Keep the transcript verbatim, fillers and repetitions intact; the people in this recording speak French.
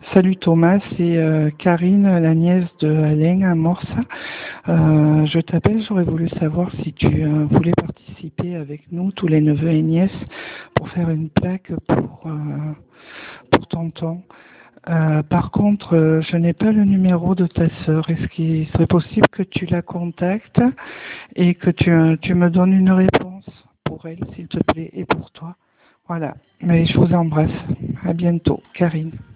Salut Thomas, c'est euh, Karine, la nièce de Alain à Morse. Euh, je t'appelle, j'aurais voulu savoir si tu euh, voulais participer avec nous, tous les neveux et nièces, pour faire une plaque pour, euh, pour tonton. Euh, par contre, euh, je n'ai pas le numéro de ta sœur. Est-ce qu'il serait possible que tu la contactes et que tu, euh, tu me donnes une réponse pour elle, s'il te plaît, et pour toi? Voilà. Mais je vous embrasse. À bientôt, Karine.